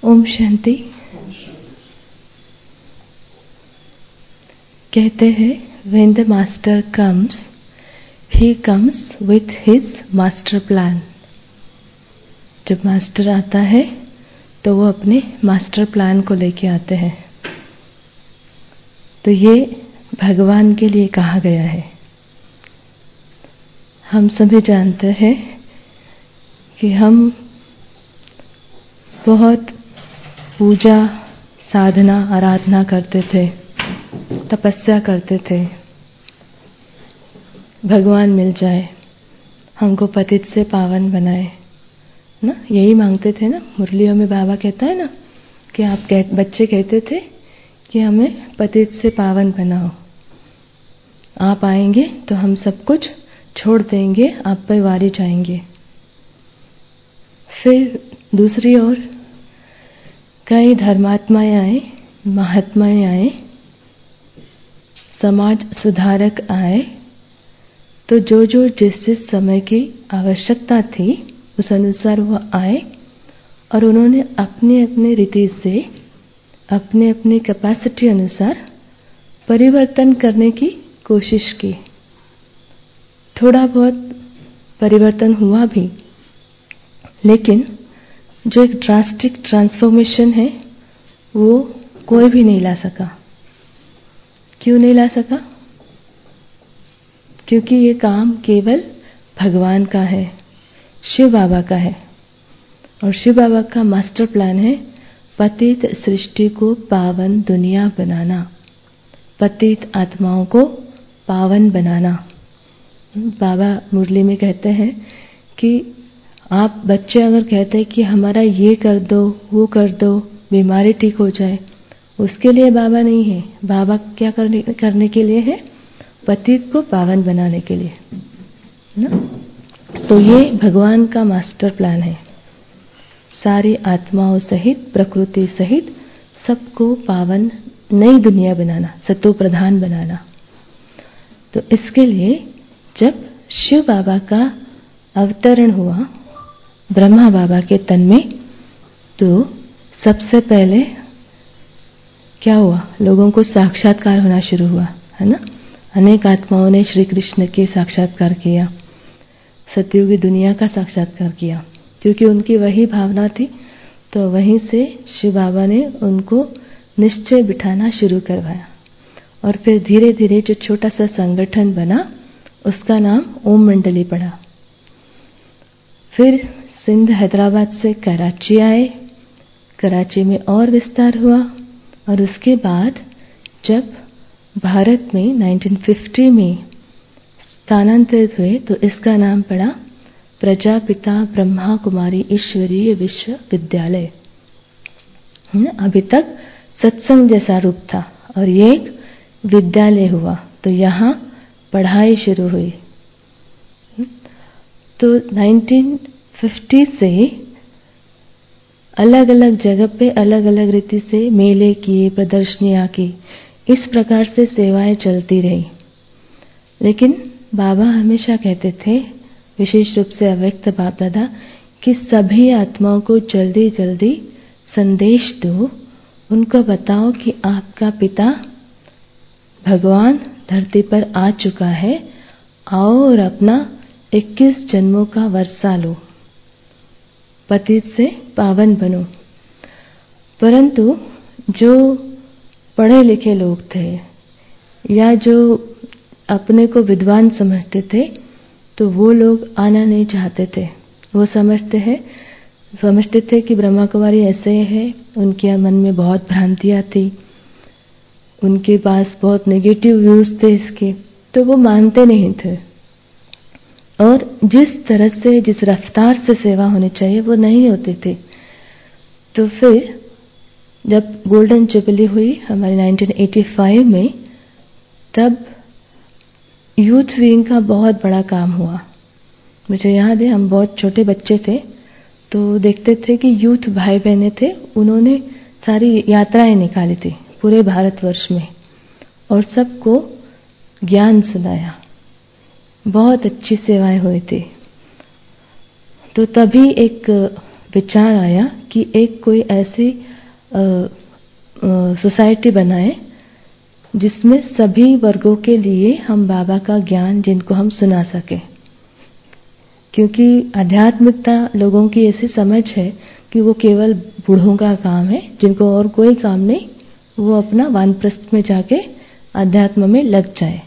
ओम शांति। कहते हैं when the master comes, he comes with his master plan। जब master आता है तो वो अपने मास्टर प्लान को लेके आते हैं। तो ये भगवान के लिए कहा गया है। हम सभी जानते हैं कि हम बहुत पूजा साधना आराधना करते थे, तपस्या करते थे, भगवान मिल जाए, हमको पतित से पावन बनाए ना, यही मांगते थे ना। मुरलियों में बाबा कहता है ना कि बच्चे कहते थे कि हमें पतित से पावन बनाओ, आप आएंगे तो हम सब कुछ छोड़ देंगे, आप पर वारी जाएंगे। फिर दूसरी ओर कई धर्मात्माएं आए, महात्माएं आए, समाज सुधारक आए। तो जो जिस समय की आवश्यकता थी उस अनुसार वो आए और उन्होंने अपने अपने रीति से अपने अपने कैपेसिटी अनुसार परिवर्तन करने की कोशिश की। थोड़ा बहुत परिवर्तन हुआ भी, लेकिन जो एक ड्रास्टिक ट्रांसफॉर्मेशन है वो कोई भी नहीं ला सका। क्यों नहीं ला सका? क्योंकि ये काम केवल भगवान का है, शिव बाबा का है। और शिव बाबा का मास्टर प्लान है पतित सृष्टि को पावन दुनिया बनाना, पतित आत्माओं को पावन बनाना। बाबा मुरली में कहते हैं कि आप बच्चे अगर कहते हैं कि हमारा ये कर दो, वो कर दो, बीमारी ठीक हो जाए, उसके लिए बाबा नहीं है। बाबा क्या करने के लिए है? पतित को पावन बनाने के लिए ना। तो ये भगवान का मास्टर प्लान है, सारी आत्माओं सहित प्रकृति सहित सबको पावन नई दुनिया बनाना, सतो प्रधान बनाना। तो इसके लिए जब शिव बाबा का अवतरण हुआ ब्रह्मा बाबा के तन में, तो सबसे पहले क्या हुआ? लोगों को साक्षात्कार होना शुरू हुआ, है ना। अनेक आत्माओं ने श्री कृष्ण के साक्षात्कार किया, सतयुगी दुनिया का साक्षात्कार किया, क्योंकि उनकी वही भावना थी। तो वहीं से शिव बाबा ने उनको निश्चय बिठाना शुरू करवाया। और फिर धीरे धीरे जो छोटा सा संगठन बना उसका नाम ओम मंडली पड़ा। फिर सिंध हैदराबाद से कराची आए, कराची में और विस्तार हुआ। और उसके बाद जब भारत में 1950 में स्थानांतरित हुए तो इसका नाम पड़ा प्रजापिता ब्रह्मा कुमारी ईश्वरीय विश्वविद्यालय। अभी तक सत्संग जैसा रूप था और ये एक विद्यालय हुआ, तो यहाँ पढ़ाई शुरू हुई। तो 1950 से अलग अलग जगह पे अलग अलग रीति से मेले किए, प्रदर्शनियां की, इस प्रकार से सेवाएं चलती रही। लेकिन बाबा हमेशा कहते थे, विशेष रूप से अव्यक्त बाप दादा, कि सभी आत्माओं को जल्दी जल्दी संदेश दो, उनको बताओ कि आपका पिता भगवान धरती पर आ चुका है, आओ और अपना 21 जन्मों का वर्षा लो, पतित से पावन बनो। परंतु जो पढ़े लिखे लोग थे या जो अपने को विद्वान समझते थे, तो वो लोग आना नहीं चाहते थे। वो समझते थे कि ब्रह्मा कुमारी ऐसे है, उनके मन में बहुत भ्रांतियां थी, उनके पास बहुत नेगेटिव व्यूज थे इसके, तो वो मानते नहीं थे। और जिस तरह से, जिस रफ्तार से सेवा होनी चाहिए वो नहीं होती थी। तो फिर जब गोल्डन जुबली हुई हमारे 1985 में, तब यूथ विंग का बहुत बड़ा काम हुआ। मुझे याद है, हम बहुत छोटे बच्चे थे तो देखते थे कि यूथ भाई बहनें थे, उन्होंने सारी यात्राएं निकाली थी पूरे भारतवर्ष में और सबको ज्ञान सुनाया। बहुत अच्छी सेवाएं हुई थी। तो तभी एक विचार आया कि एक कोई ऐसी सोसाइटी बनाए जिसमें सभी वर्गों के लिए हम बाबा का ज्ञान जिनको हम सुना सकें। क्योंकि आध्यात्मिकता लोगों की ऐसी समझ है कि वो केवल बूढ़ों का काम है, जिनको और कोई काम नहीं, वो अपना वानप्रस्थ में जाके अध्यात्म में लग जाए।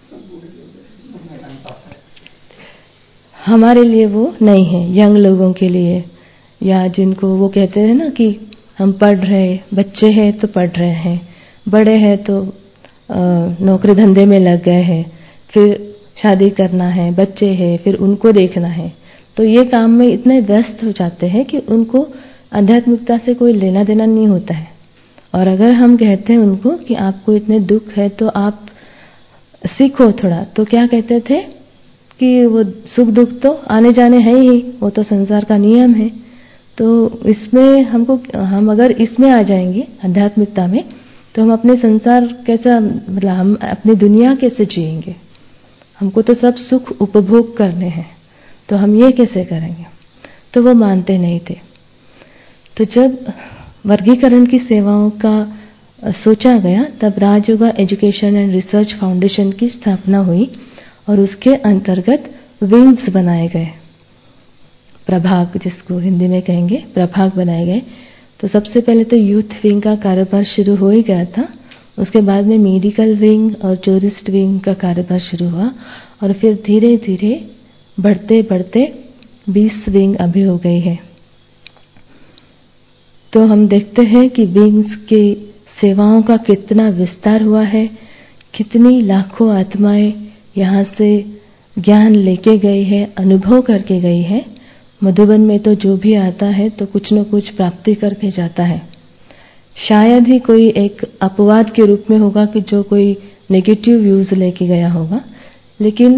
हमारे लिए वो नहीं है, यंग लोगों के लिए, या जिनको वो कहते हैं ना कि हम पढ़ रहे, बच्चे हैं तो पढ़ रहे हैं, बड़े हैं तो नौकरी धंधे में लग गए हैं, फिर शादी करना है, बच्चे हैं, फिर उनको देखना है, तो ये काम में इतने व्यस्त हो जाते हैं कि उनको आध्यात्मिकता से कोई लेना देना नहीं होता है। और अगर हम कहते हैं उनको कि आपको इतने दुख है तो आप सीखो थोड़ा, तो क्या कहते थे कि वो सुख दुख तो आने जाने है ही, वो तो संसार का नियम है। तो इसमें हम अगर इसमें आ जाएंगे आध्यात्मिकता में, तो हम अपने संसार कैसा, मतलब हम अपनी दुनिया कैसे जिएंगे? हमको तो सब सुख उपभोग करने हैं, तो हम ये कैसे करेंगे? तो वो मानते नहीं थे। तो जब वर्गीकरण की सेवाओं का सोचा गया, तब Rajyoga education and research foundation की स्थापना हुई और उसके अंतर्गत विंग्स बनाए गए, प्रभाग जिसको हिंदी में कहेंगे, प्रभाग बनाए गए। तो सबसे पहले तो यूथ विंग का कारोबार शुरू हो ही गया था, उसके बाद में मेडिकल विंग और जूरिस्ट विंग का कारोबार शुरू हुआ, और फिर धीरे धीरे बढ़ते बढ़ते 20 विंग अभी हो गई है। तो हम देखते हैं कि विंग्स की सेवाओं का कितना विस्तार हुआ है, कितनी लाखों आत्माएं यहाँ से ज्ञान लेके गई है, अनुभव करके गई है। मधुबन में तो जो भी आता है तो कुछ न कुछ प्राप्ति करके जाता है। शायद ही कोई एक अपवाद के रूप में होगा कि जो कोई नेगेटिव व्यूज लेके गया होगा, लेकिन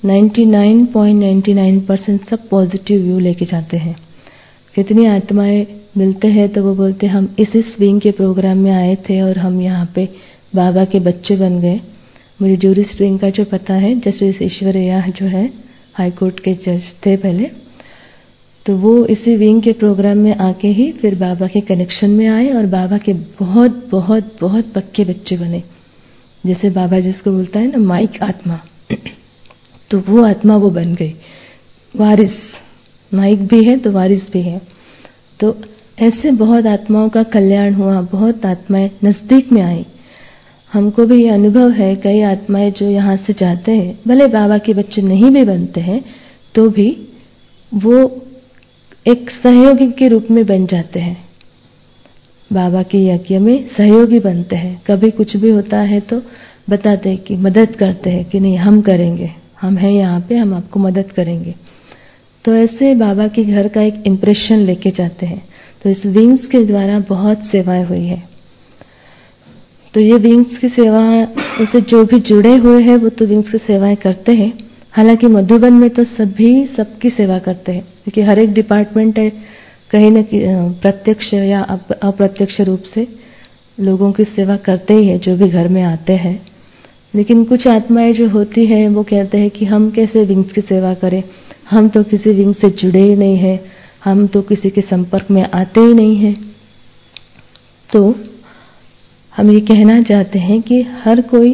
99.99% सब पॉजिटिव व्यू लेके जाते हैं। कितनी आत्माएं मिलते हैं तो वो बोलते हम इस विंग के प्रोग्राम में आए थे और हम यहाँ पे बाबा के बच्चे बन गए। मुझे जूरिस्ट विंग का जो पता है, जस्टिस ईश्वरैया जो है हाई कोर्ट के जज थे पहले, तो वो इसी विंग के प्रोग्राम में आके ही फिर बाबा के कनेक्शन में आए और बाबा के बहुत बहुत बहुत पक्के बच्चे बने। जैसे बाबा जिसको बोलता है ना माइक आत्मा, तो वो आत्मा वो बन गई, वारिस। माइक भी है तो वारिस भी है। तो ऐसे बहुत आत्माओं का कल्याण हुआ, बहुत आत्माएं नजदीक में आई। हमको भी ये अनुभव है, कई आत्माएं जो यहाँ से जाते हैं, भले बाबा के बच्चे नहीं भी बनते हैं, तो भी वो एक सहयोगी के रूप में बन जाते हैं, बाबा के यज्ञ में सहयोगी बनते हैं। कभी कुछ भी होता है तो बताते हैं कि मदद करते हैं कि नहीं हम करेंगे, हम हैं यहाँ पे, हम आपको मदद करेंगे। तो ऐसे बाबा के घर का एक इम्प्रेशन लेके जाते हैं। तो इस विंग्स के द्वारा बहुत सेवाएं हुई है। तो ये विंग्स की सेवा उससे जो भी जुड़े हुए हैं वो तो विंग्स की सेवाएं करते हैं। हालांकि मधुबन में तो सभी सबकी सेवा करते हैं, क्योंकि हर एक डिपार्टमेंट है, कहीं न प्रत्यक्ष या अप्रत्यक्ष रूप से लोगों की सेवा करते ही है जो भी घर में आते हैं। लेकिन कुछ आत्माएं जो होती हैं वो कहते हैं कि हम कैसे विंग्स की सेवा करें, हम तो किसी विंग से जुड़े ही नहीं हैं, हम तो किसी के संपर्क में आते ही नहीं हैं। तो हम ये कहना चाहते हैं कि हर कोई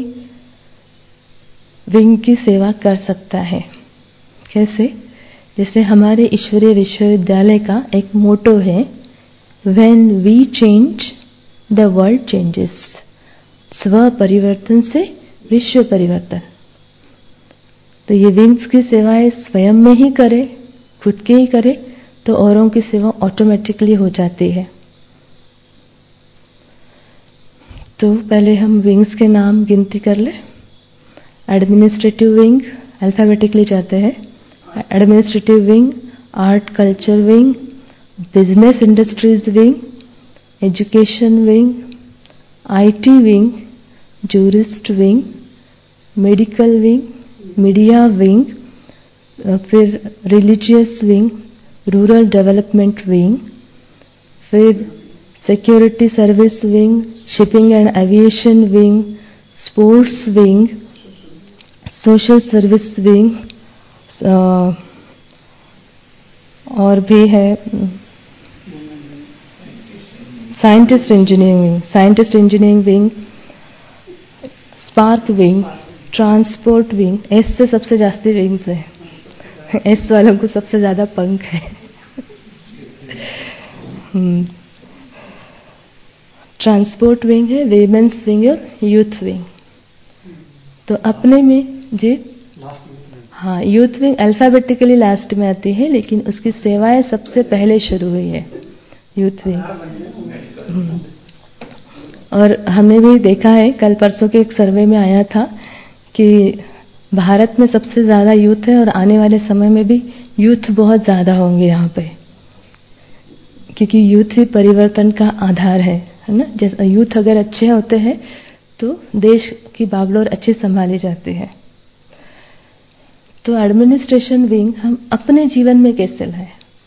विंग की सेवा कर सकता है। कैसे? जैसे हमारे ईश्वरीय विश्वविद्यालय का एक मोटो है, when we change the world changes. स्व परिवर्तन से विश्व परिवर्तन। तो ये विंग्स की सेवाएं स्वयं में ही करे, खुद के ही करे, तो औरों की सेवा ऑटोमेटिकली हो जाती है। तो पहले हम विंग्स के नाम गिनती कर ले। एडमिनिस्ट्रेटिव विंग अल्फाबेटिकली जाते हैं। Administrative wing, art culture wing, business industries wing, education wing, IT wing, jurist wing, medical wing, media wing, फिर religious wing, rural development wing, फिर security service wing, shipping and aviation wing, sports wing, social service wing, और भी है scientist engineering wing, spark wing, transport wing. एस से सबसे जास्ती wings है, एस वालों को सबसे ज्यादा पंख है। ट्रांसपोर्ट विंग है, वीमेंस विंग और यूथ विंग। तो अपने में जी हाँ, यूथ विंग अल्फाबेटिकली लास्ट में आती है, लेकिन उसकी सेवाएं सबसे पहले शुरू हुई है यूथ विंग। और हमने भी देखा है, कल परसों के एक सर्वे में आया था कि भारत में सबसे ज्यादा यूथ है और आने वाले समय में भी यूथ बहुत ज्यादा होंगे यहाँ पे, क्योंकि यूथ ही परिवर्तन का आधार है ना। जैसे यूथ अगर अच्छे होते हैं तो देश की बागडोर अच्छी संभाली जाती है। तो एडमिनिस्ट्रेशन विंग हम अपने जीवन में कैसे लाए?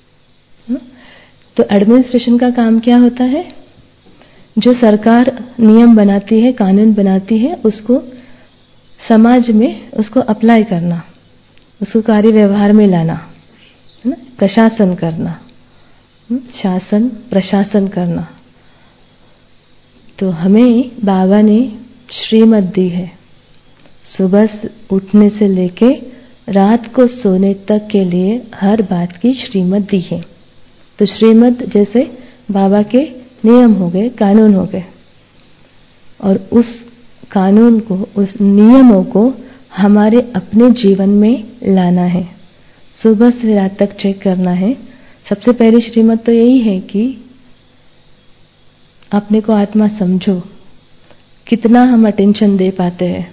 तो एडमिनिस्ट्रेशन का काम क्या होता है? जो सरकार नियम बनाती है, कानून बनाती है, उसको समाज में उसको अप्लाई करना, उसको कार्य व्यवहार में लाना, है ना। प्रशासन करना, शासन प्रशासन करना। तो हमें बाबा ने श्रीमत दी है, सुबह उठने से लेके रात को सोने तक के लिए हर बात की श्रीमत दी है। तो श्रीमत जैसे बाबा के नियम हो गए, कानून हो गए, और उस कानून को, उस नियमों को हमारे अपने जीवन में लाना है, सुबह से रात तक चेक करना है। सबसे पहली श्रीमत तो यही है कि अपने को आत्मा समझो, कितना हम अटेंशन दे पाते हैं।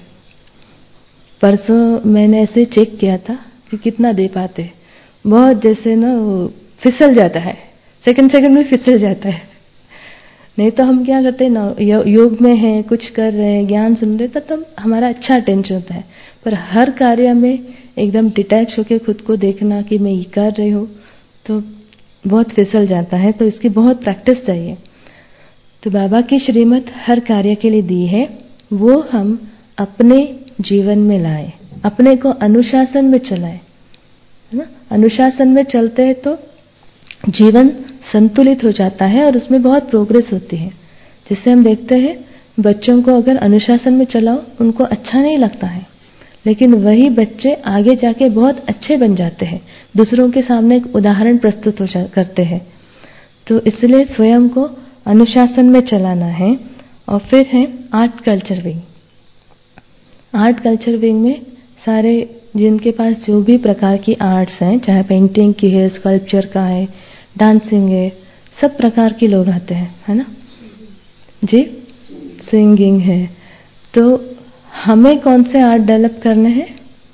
परसों मैंने ऐसे चेक किया था कि कितना दे पाते, बहुत जैसे ना वो फिसल जाता है, सेकंड में फिसल जाता है। नहीं तो हम क्या करते हैं ना, योग में है, कुछ कर रहे हैं, ज्ञान सुन रहे, तब हमारा अच्छा अटेंशन होता है। पर हर कार्य में एकदम डिटैच होकर खुद को देखना कि मैं ये कर रही हूँ, तो बहुत फिसल जाता है। तो इसकी बहुत प्रैक्टिस चाहिए। तो बाबा की श्रीमत हर कार्य के लिए दी है, वो हम अपने जीवन में लाए, अपने को अनुशासन में चलाए, है ना। अनुशासन में चलते हैं तो जीवन संतुलित हो जाता है और उसमें बहुत प्रोग्रेस होती है। जिससे हम देखते हैं बच्चों को अगर अनुशासन में चलाओ, उनको अच्छा नहीं लगता है, लेकिन वही बच्चे आगे जाके बहुत अच्छे बन जाते हैं, दूसरों के सामने एक उदाहरण प्रस्तुत करते हैं। तो इसलिए स्वयं को अनुशासन में चलाना है। और फिर है art culture wing. Art culture wing में सारे जिनके पास जो भी प्रकार की आर्ट्स हैं, चाहे पेंटिंग की है, स्कल्पचर का है, डांसिंग है, सब प्रकार के लोग आते हैं, है ना जी। सिंगिंग है। तो हमें कौन से आर्ट डेवलप करने हैं?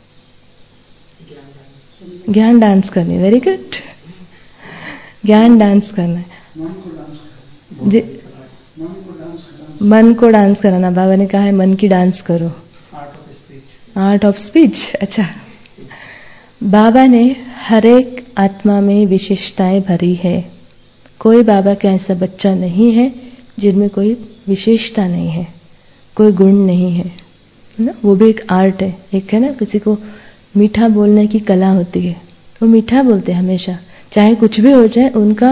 ज्ञान डांस करनी। वेरी गुड, ज्ञान डांस करना है जी। मन को डांस कराना, बाबा ने कहा है मन की डांस करो, आर्ट ऑफ स्पीच। अच्छा, बाबा ने हर एक आत्मा में विशेषताएं भरी है। कोई बाबा का ऐसा बच्चा नहीं है जिनमें कोई विशेषता नहीं है, कोई गुण नहीं है ना। वो भी एक आर्ट है, एक है ना। किसी को मीठा बोलने की कला होती है, वो मीठा बोलते हैं हमेशा, चाहे कुछ भी हो जाए। उनका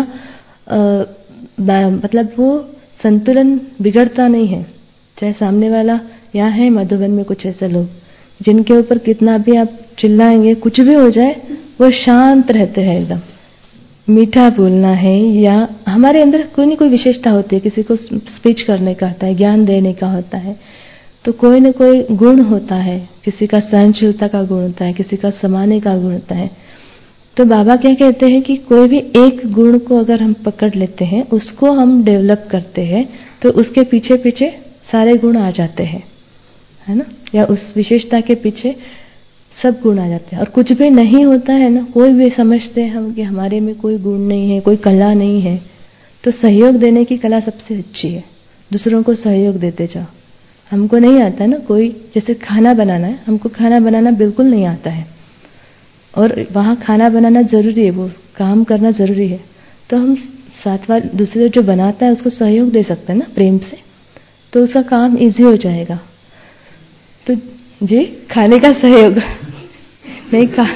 मतलब वो संतुलन बिगड़ता नहीं है। चाहे सामने वाला, यहाँ है मधुबन में कुछ ऐसे लोग जिनके ऊपर कितना भी आप चिल्लाएंगे, कुछ भी हो जाए, वो शांत रहते हैं एकदम। मीठा बोलना है, या हमारे अंदर कोई न कोई विशेषता होती है। किसी को स्पीच करने का होता है, ज्ञान देने का होता है, तो कोई न कोई गुण होता है। किसी का सहनशीलता का गुण होता है, किसी का समाने का गुण होता है। तो बाबा क्या कहते हैं कि कोई भी एक गुण को अगर हम पकड़ लेते हैं, उसको हम डेवलप करते हैं, तो उसके पीछे पीछे सारे गुण आ जाते हैं, है ना। या उस विशेषता के पीछे सब गुण आ जाते हैं। और कुछ भी नहीं होता है ना, कोई भी समझते हैं हम कि हमारे में कोई गुण नहीं है, कोई कला नहीं है, तो सहयोग देने की कला सबसे अच्छी है। दूसरों को सहयोग देते जाओ। हमको नहीं आता है ना, कोई जैसे खाना बनाना है, हमको खाना बनाना बिल्कुल नहीं आता है, और वहाँ खाना बनाना जरूरी है, वो काम करना जरूरी है, तो हम साथ वाले दूसरे जो बनाता है उसको सहयोग दे सकते हैं ना, प्रेम से, तो उसका काम इजी हो जाएगा। तो जी, खाने का सहयोग नहीं खा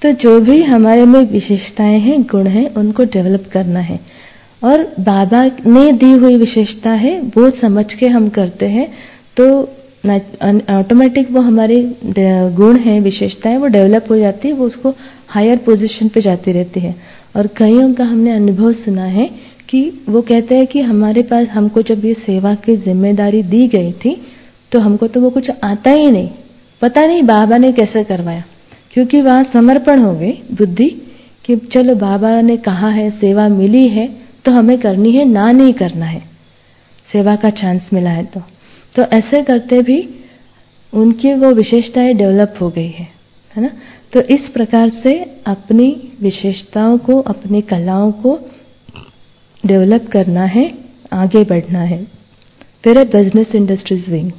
तो जो भी हमारे में विशेषताएं हैं, गुण हैं, उनको डेवलप करना है। और बाबा ने दी हुई विशेषता है, वो समझ के हम करते हैं तो ऑटोमेटिक वो हमारे गुण हैं, विशेषताएं वो डेवलप हो जाती है, वो उसको हायर पोजीशन पे जाती रहती है। और कईयों का हमने अनुभव सुना है कि वो कहते हैं कि हमारे पास, हमको जब ये सेवा की जिम्मेदारी दी गई थी तो हमको तो वो कुछ आता ही नहीं, पता नहीं बाबा ने कैसे करवाया, क्योंकि वहां समर्पण हो गई बुद्धि कि चलो बाबा ने कहा है, सेवा मिली है तो हमें करनी है, ना नहीं करना है, सेवा का चांस मिला है तो ऐसे करते भी उनकी वो विशेषताएं डेवलप हो गई है ना। तो इस प्रकार से अपनी विशेषताओं को, अपनी कलाओं को डेवलप करना है, आगे बढ़ना है। फिर है बिजनेस इंडस्ट्रीज विंग।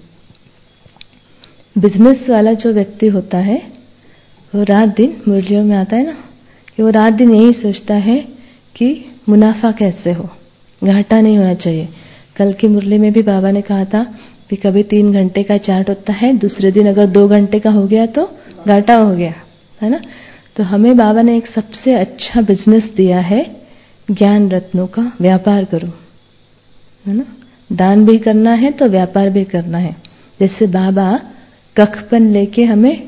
बिजनेस वाला जो व्यक्ति होता है वो रात दिन, मुरलियों में आता है ना कि वो रात दिन यही सोचता है कि मुनाफा कैसे हो, घाटा नहीं होना चाहिए। कल की मुरली में भी बाबा ने कहा था कि कभी 3 घंटे का चार्ट होता है, दूसरे दिन अगर 2 घंटे का हो गया तो घाटा हो गया, है ना। तो हमें बाबा ने एक सबसे अच्छा बिजनेस दिया है, ज्ञान रत्नों का व्यापार करो, है ना। दान भी करना है तो व्यापार भी करना है। जैसे बाबा कखपन लेके हमें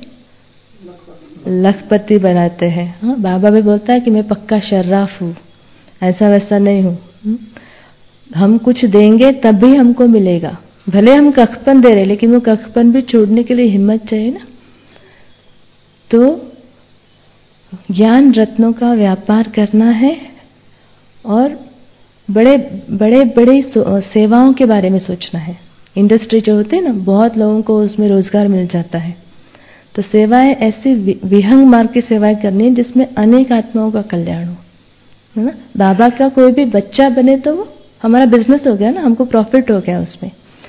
लखपति बनाते हैं। हाँ, बाबा भी बोलता है कि मैं पक्का शर्राफ हूँ, ऐसा वैसा नहीं हूँ। हम कुछ देंगे तब भी हमको मिलेगा, भले हम कखपन दे रहे लेकिन वो कखपन भी छोड़ने के लिए हिम्मत चाहिए ना। तो ज्ञान रत्नों का व्यापार करना है और बड़े बड़े सेवाओं के बारे में सोचना है। इंडस्ट्री जो होती है ना, बहुत लोगों को उसमें रोजगार मिल जाता है। तो सेवाएं ऐसी विहंग मार्ग की सेवाएं करनी है जिसमें अनेक आत्माओं का कल्याण हो, है ना। बाबा का कोई भी बच्चा बने तो वो हमारा बिजनेस हो गया ना, हमको प्रॉफिट हो गया, उसमें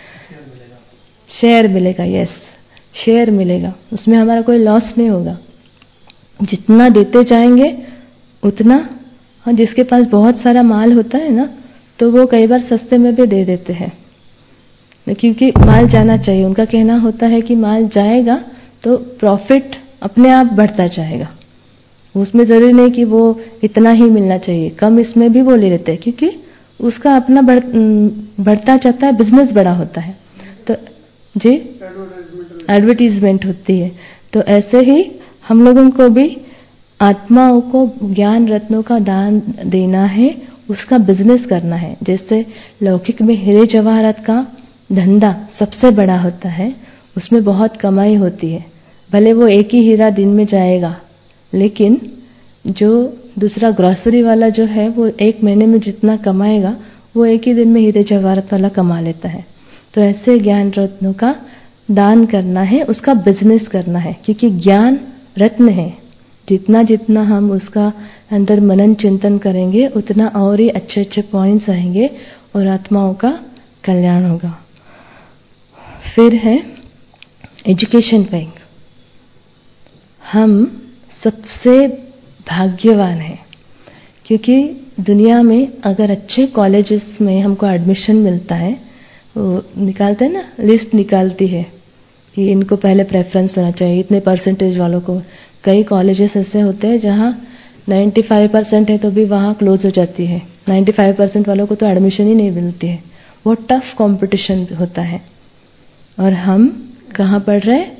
शेयर मिलेगा। यस, शेयर मिलेगा, उसमें हमारा कोई लॉस नहीं होगा। जितना देते जाएंगे उतना, हाँ, जिसके पास बहुत सारा माल होता है ना तो वो कई बार सस्ते में भी दे देते हैं, क्योंकि माल जाना चाहिए। उनका कहना होता है कि माल जाएगा तो प्रॉफिट अपने आप बढ़ता जाएगा, उसमें जरूरी नहीं कि वो इतना ही मिलना चाहिए, कम इसमें भी वो ले लेते हैं, क्योंकि उसका अपना बढ़ता जाता है, बिजनेस बड़ा होता है। तो जी, एडवर्टीजमेंट होती है। तो ऐसे ही हम लोगों को भी आत्माओं को ज्ञान रत्नों का दान देना है, उसका बिजनेस करना है। जैसे लौकिक में हीरे जवाहरात का धंधा सबसे बड़ा होता है, उसमें बहुत कमाई होती है। भले वो एक ही हीरा दिन में जाएगा, लेकिन जो दूसरा ग्रोसरी वाला जो है वो 1 महीने में जितना कमाएगा वो एक ही दिन में हीरे जवाहरात वाला कमा लेता है। तो ऐसे ज्ञान रत्नों का दान करना है, उसका बिजनेस करना है, क्योंकि ज्ञान रत्न है। जितना जितना हम उसका अंदर मनन चिंतन करेंगे उतना और ही अच्छे अच्छे पॉइंट्स आएंगे और आत्माओं का कल्याण होगा। फिर है एजुकेशन विंग। हम सबसे भाग्यवान हैं, क्योंकि दुनिया में अगर अच्छे कॉलेजेस में हमको एडमिशन मिलता है, वो निकालते हैं ना, लिस्ट निकालती है कि इनको पहले प्रेफरेंस होना चाहिए, इतने परसेंटेज वालों को। कई कॉलेजेस ऐसे होते हैं जहां 95% है तो भी वहां क्लोज हो जाती है, 95% वालों को तो एडमिशन ही नहीं मिलती है। वो टफ कंपटीशन होता है। और हम कहाँ पढ़ रहे हैं?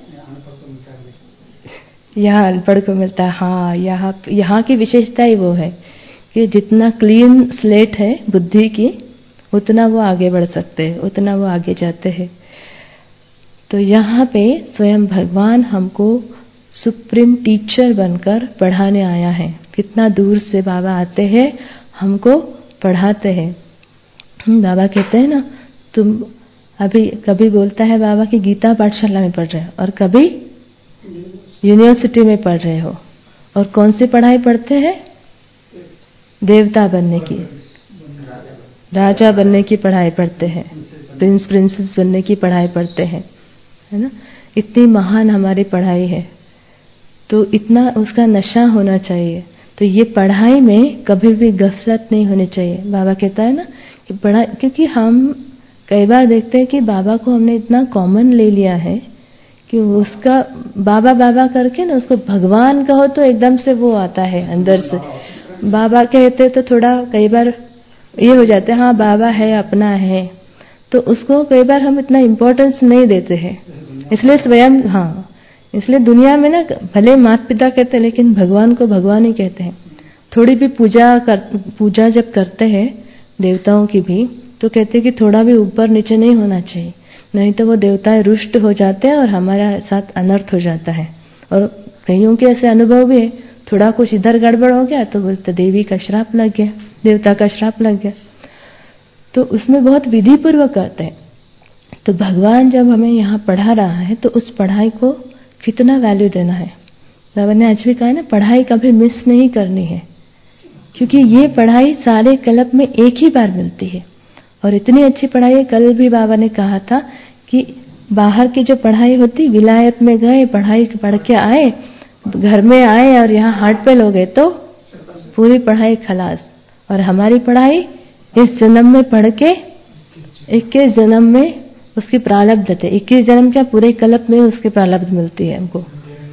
यहाँ अनपढ़ को मिलता है। हाँ, यहाँ की विशेषता ही वो है कि जितना क्लीन स्लेट है बुद्धि की, उतना वो आगे बढ़ सकते हैं, उतना वो आगे जाते हैं। तो यहाँ पे स्वयं भगवान हमको सुप्रीम टीचर बनकर पढ़ाने आया है। कितना दूर से बाबा आते हैं, हमको पढ़ाते हैं। बाबा कहते हैं ना, तुम अभी कभी बोलता है बाबा कि गीता पाठशाला में पढ़ रहे हो और कभी यूनिवर्सिटी में पढ़ रहे हो। और कौन सी पढ़ाई पढ़ते हैं? देवता बनने की, राजा बनने की पढ़ाई पढ़ते हैं, प्रिंसेस बनने की पढ़ाई पढ़ते हैं, है ना। इतनी महान हमारी पढ़ाई है, तो इतना उसका नशा होना चाहिए। तो ये पढ़ाई में कभी भी गफलत नहीं होनी चाहिए। बाबा कहता है ना कि क्योंकि हम कई बार देखते हैं कि बाबा को हमने इतना कॉमन ले लिया है कि उसका बाबा बाबा करके ना उसको भगवान कहो तो एकदम से वो आता है अंदर से। बाबा कहते तो थोड़ा कई बार ये हो जाता है, हाँ बाबा है, अपना है, तो उसको कई बार हम इतना इम्पोर्टेंस नहीं देते हैं। इसलिए स्वयं, हाँ, इसलिए दुनिया में ना भले माता पिता कहते हैं लेकिन भगवान को भगवान ही कहते हैं। थोड़ी भी पूजा जब करते हैं देवताओं की भी, तो कहते हैं कि थोड़ा भी ऊपर नीचे नहीं होना चाहिए, नहीं तो वो देवताएं रुष्ट हो जाते हैं और हमारा साथ अनर्थ हो जाता है। और कईयों के ऐसे अनुभव भी है, थोड़ा कुछ इधर गड़बड़ हो गया तो बोलते देवी का श्राप लग गया, देवता का श्राप लग गया। तो उसमें बहुत विधि पूर्वक करते हैं। तो भगवान जब हमें यहाँ पढ़ा रहा है तो उस पढ़ाई को कितना वैल्यू देना है। बाबा ने आज भी कहा ना, पढ़ाई कभी मिस नहीं करनी है, क्योंकि ये पढ़ाई सारे कल्प में एक ही बार मिलती है। और इतनी अच्छी पढ़ाई है, कल भी बाबा ने कहा था कि बाहर की जो पढ़ाई होती, विलायत में गए, पढ़ाई पढ़ के आए, घर में आए और यहाँ हार्ट फेल हो गए तो पूरी पढ़ाई खलास। और हमारी पढ़ाई इस जन्म में पढ़ के 21 जन्म में उसकी प्रारब्ध थे, 21 जन्म क्या पूरे कल्प में उसकी प्रारब्ध मिलती है हमको।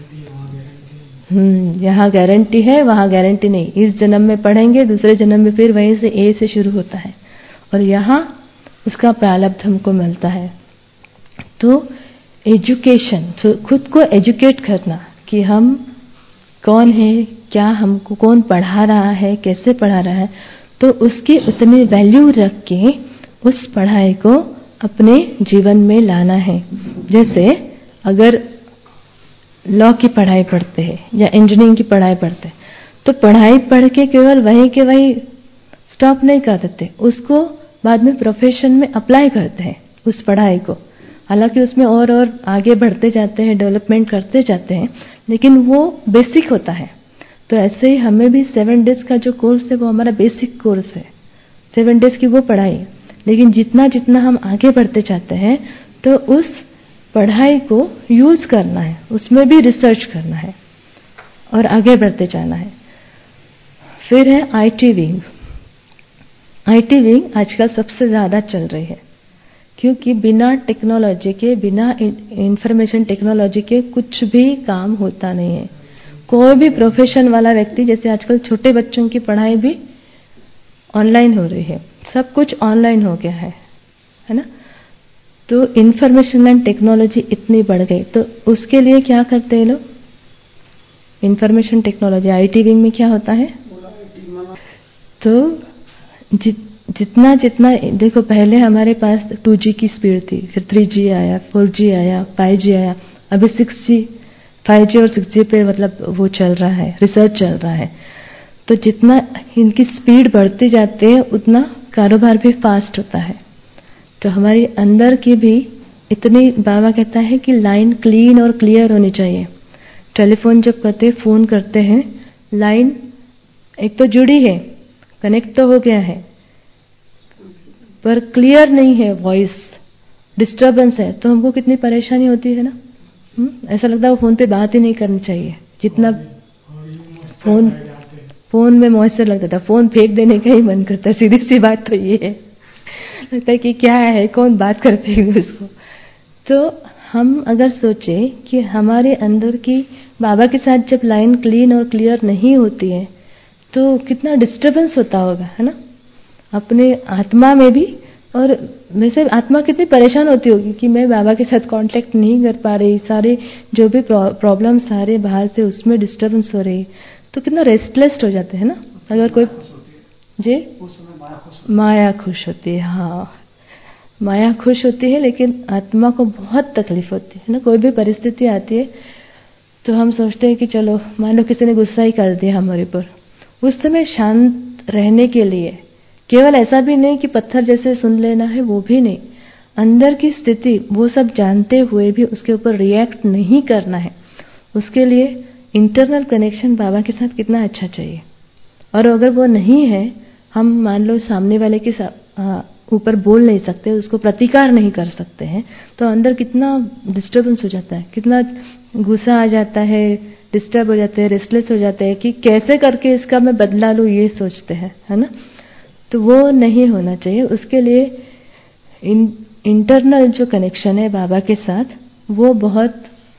यहाँ गारंटी है, वहाँ गारंटी नहीं। इस जन्म में पढ़ेंगे, दूसरे जन्म में फिर वहीं से ए से शुरू होता है और यहाँ उसका प्रारब्ध हमको मिलता है। तो एजुकेशन, तो खुद को एजुकेट करना कि हम कौन है, क्या हमको कौन पढ़ा रहा है, कैसे पढ़ा रहा है, तो उसकी उतनी वैल्यू रख के उस पढ़ाई को अपने जीवन में लाना है। जैसे अगर लॉ की पढ़ाई पढ़ते हैं या इंजीनियरिंग की पढ़ाई पढ़ते हैं, तो पढ़ाई पढ़ के केवल वहीं के वहीं स्टॉप नहीं कर देते, उसको बाद में प्रोफेशन में अप्लाई करते हैं उस पढ़ाई को। हालांकि उसमें और आगे बढ़ते जाते हैं, डेवलपमेंट करते जाते हैं, लेकिन वो बेसिक होता है। तो ऐसे ही हमें भी 7 डेज का जो कोर्स है वो हमारा बेसिक कोर्स है, 7 डेज की वो पढ़ाई। लेकिन जितना जितना हम आगे बढ़ते जाते हैं तो उस पढ़ाई को यूज करना है, उसमें भी रिसर्च करना है और आगे बढ़ते जाना है। फिर है आईटी विंग। आईटी विंग आजकल सबसे ज्यादा चल रही है, क्योंकि बिना टेक्नोलॉजी के, बिना इंफॉर्मेशन टेक्नोलॉजी के कुछ भी काम होता नहीं है। कोई भी प्रोफेशन वाला व्यक्ति, जैसे आजकल छोटे बच्चों की पढ़ाई भी ऑनलाइन हो रही है, सब कुछ ऑनलाइन हो गया है ना। तो इंफॉर्मेशन एंड टेक्नोलॉजी इतनी बढ़ गई, तो उसके लिए क्या करते हैं लोग, इंफॉर्मेशन टेक्नोलॉजी आईटी विंग में क्या होता है, तो जितना जितना देखो, पहले हमारे पास 2G की स्पीड थी, फिर 3G आया, 4G आया, 5G आया, अभी 6G, 5G और 6G पे मतलब वो चल रहा है, रिसर्च चल रहा है। तो जितना इनकी स्पीड बढ़ती जाती है उतना कारोबार भी फास्ट होता है। तो हमारी अंदर की भी इतनी, बाबा कहता है कि लाइन क्लीन और क्लियर होनी चाहिए। टेलीफोन जब करते, फोन करते हैं, लाइन एक तो जुड़ी है, कनेक्ट तो हो गया है, पर क्लियर नहीं है, वॉइस डिस्टर्बेंस है, तो हमको कितनी परेशानी होती है ना। ऐसा लगता है वो फोन पे बात ही नहीं करनी चाहिए। जितना फोन में मॉइस्चर लगता था, फोन फेंक देने का ही मन करता है। सीधी सी बात तो ये है, लगता है कि क्या है, कौन बात करते हैं उसको। तो हम अगर सोचे कि हमारे अंदर की बाबा के साथ जब लाइन क्लीन और क्लियर नहीं होती है तो कितना डिस्टर्बेंस होता होगा, है ना, अपने आत्मा में भी। और वैसे आत्मा कितनी परेशान होती होगी कि मैं बाबा के साथ कांटेक्ट नहीं कर पा रही, सारे जो भी प्रॉब्लम सारे बाहर से उसमें डिस्टर्बेंस हो रही, तो कितना रेस्टलेस हो जाते हैं ना। अगर कोई जी, माया खुश होती है, हाँ माया खुश होती है, लेकिन आत्मा को बहुत तकलीफ होती है ना। कोई भी परिस्थिति आती है तो हम सोचते हैं कि चलो, मान लो किसी ने गुस्सा ही कर दिया हमारे ऊपर, उस समय शांत रहने के लिए केवल ऐसा भी नहीं कि पत्थर जैसे सुन लेना है, वो भी नहीं, अंदर की स्थिति वो सब जानते हुए भी उसके ऊपर रिएक्ट नहीं करना है। उसके लिए इंटरनल कनेक्शन बाबा के साथ कितना अच्छा चाहिए। और अगर वो नहीं है, हम मान लो सामने वाले के ऊपर बोल नहीं सकते, उसको प्रतिकार नहीं कर सकते हैं, तो अंदर कितना डिस्टर्बेंस हो जाता है, कितना गुस्सा आ जाता है, डिस्टर्ब हो जाते हैं, रेस्टलेस हो जाते हैं कि कैसे करके इसका मैं बदला लूँ, ये सोचते हैं, है ना। तो वो नहीं होना चाहिए। उसके लिए इंटरनल जो कनेक्शन है बाबा के साथ, वो बहुत